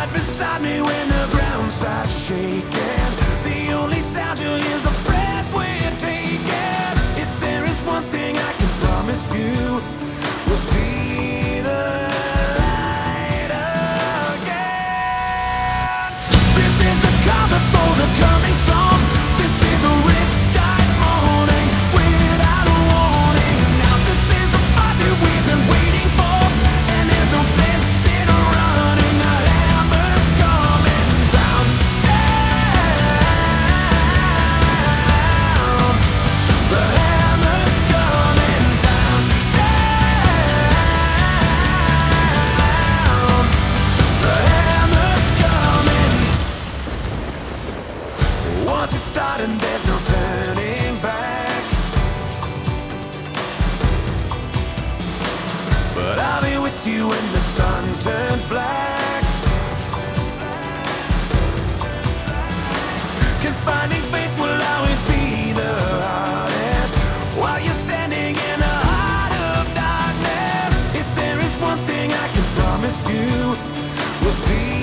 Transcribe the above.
right beside me when the ground starts shaking. The only sound you hear is the breath we're taking. If there is one thing I can promise you, we'll see the light again. This is the calm before the coming storm. This is the red sky morning without a warning. Now this is the fight that we've been waiting for, and there's no sense in running. The hammer's coming down, down. The hammer's coming down, down. The hammer's coming. Once it's started, there's no turning back. But I'll be with you when the sun turns black. 'Cause finding faith will always be the hardest while you're standing in the heart of darkness. If there is one thing I can promise you, we'll see